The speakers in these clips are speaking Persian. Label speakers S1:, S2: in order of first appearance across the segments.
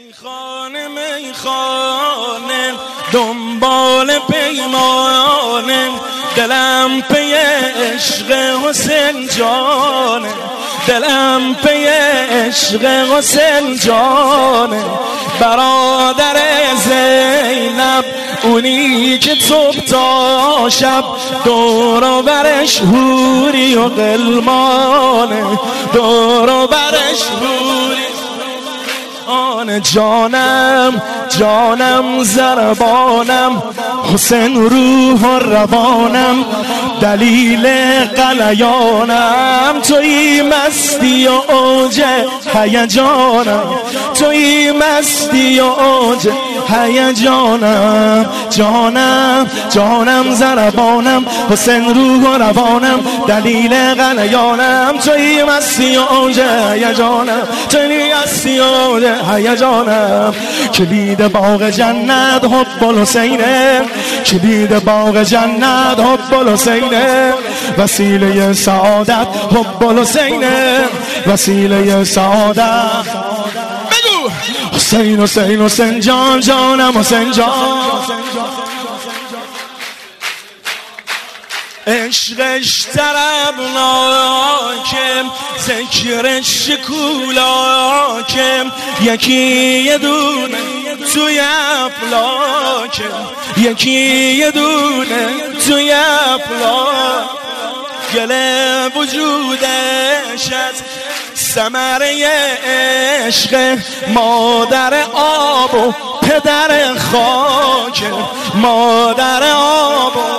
S1: میخانه دنبال پیمانه، دلم پی عشق حسین جانه، دلم پی عشق حسین جانه. برادر زینب اونی که صبح تا شب دور و برش حوری و غلمانه، دور و برش حوری. آن جانم جانم زربانم، حسین روح و روانم، دلیل قلیانم. توی مستی و اوج هیجانم، توی مستی و اوج هیجانم. جانم جانم زربانم، حسین روح و روانم، دلیل قلیانم. توی مستی و اوج هیجانم، توی مستی و اوج هیجانم. کلید باغ جنت حب الحسینه، کلید باغ جنت حب الحسینه، وسیله سعادت حب الحسینه، وسیله سعادت. بگو حسین حسین حسین جان جانم، حسین جان. عشقش طربناکه، ذکرش شکولاکه، یکی یه دونه توی افلاکه، یکی یه دونه توی افلاک. گل وجودش از ثمره عشق، مادر آب و پدر خاک، مادر آب و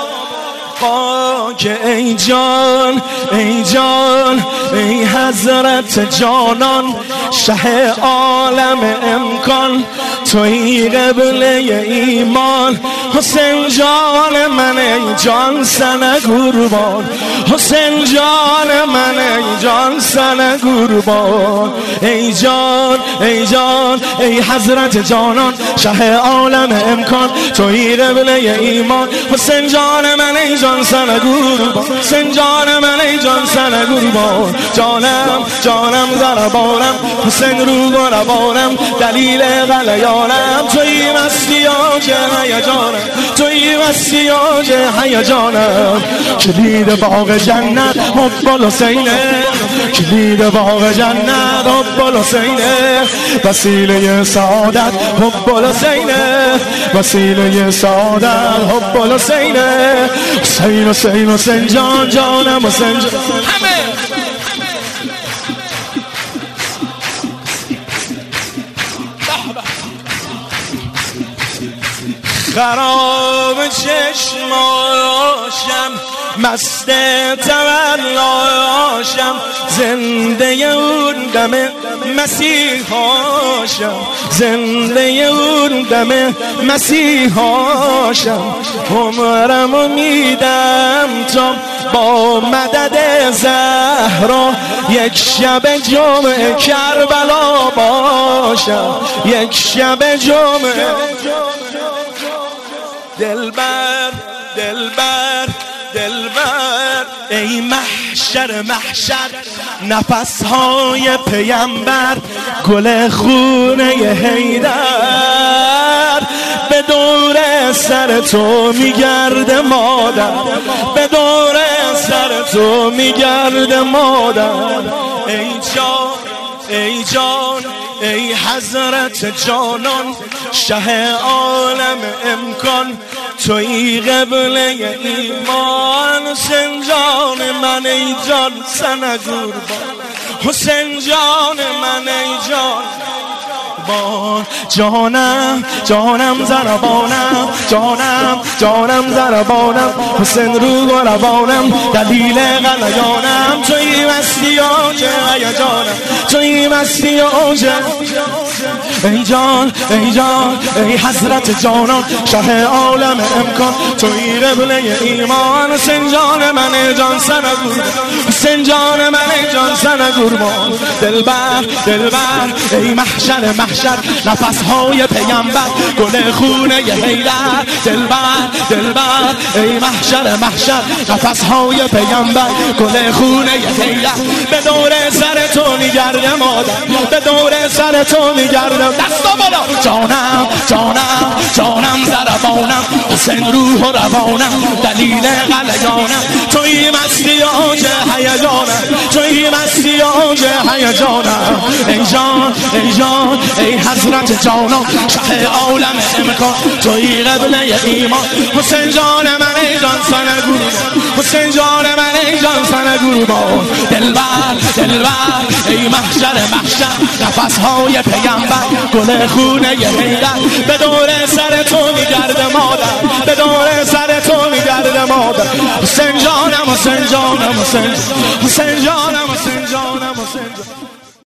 S1: خاک. ای جان ای جان ای حضرت جانان، شه عالم امکان، توی قبله ایمان. حسین جان من ای جان سن قربان، حسین جان من ای جان سن قربان. ای جان ای جان ای حضرت جانان، شه عالم امکان، توی قبله ایمان. حسین جان من ای جان سن قربان، حسین جان من ای جان سن قربان. جانم جانم زربانم، حسین روح و روانم، دلیل قلیانم. توی مستی اوج هیجانم، توی مستی اوج هیجانم. کلید باغ جنت حب الحسینه، کلید باغ جنت حب الحسینه، وسیله سعادت حب الحسینه، وسیله سعادت حب الحسینه. حسین حسین حسین جان جانم، حسین جان. همه خراب چشماشم، مست تولاشم، زنده اون دم مسیحاشم، زنده اون دم مسیحاشم. عمرمو میدم تا با مدد زهرا، یک شب جمعه کربلا باشم، یک شب جمعه. دلبر دلبر دلبر ای محشر محشر، نفسهای پیمبر، گل خونه حیدر. به دور سر تو میگرده مادر، به دور سر تو میگرده مادر. ای جان ای جان ای حضرت جانان، شه عالم امکان، توی قبله ایمان. حسین جان من ای جان سن قربان، حسین جان من ای جان. جانم جانم زربانم، جانم جانم زربانم، حسین روح و روانم، دلیل قلیانم. توی مستی اوج هیجانم، توی مستی اوج. ای جان ای جان ای حضرت جانان، شه عالم امکان، توی قبله ایمان. حسین جان من ای جان سن قربان، حسین جان من ای جان سن قربان. دلبر دلبر ای محشر محشر، نفسهای پیمبر، گل خونه حیدر. دلبر دلبر ای محشر محشر، نفسهای پیمبر، گل خونه حیدر. به دور سر تو میگرده مادر، به دور سر تو میگرده میگردم. دستا بالا. جانم جانم جانم ضربانم، حسین روح و روانم، دلیل قلقانم، توی مستی آج هیجانم، توی مستی آج هیجانم. ای جان ای جان ای حضرت جانان، شه عالم امکان، توی قبله ایمان. حسین جان من ای جان سنگور، حسین جان من ای جان سنگور با دلبر دلبر، ای محشر محشر، نفسهای پیغمبر، گل خونه حیدر، به دور سر تو میگرده مادر، به دور سر تو میگرده مادر. حسین جانم حسین جانم حسین، حسین جانم حسین جانم حسین جانم.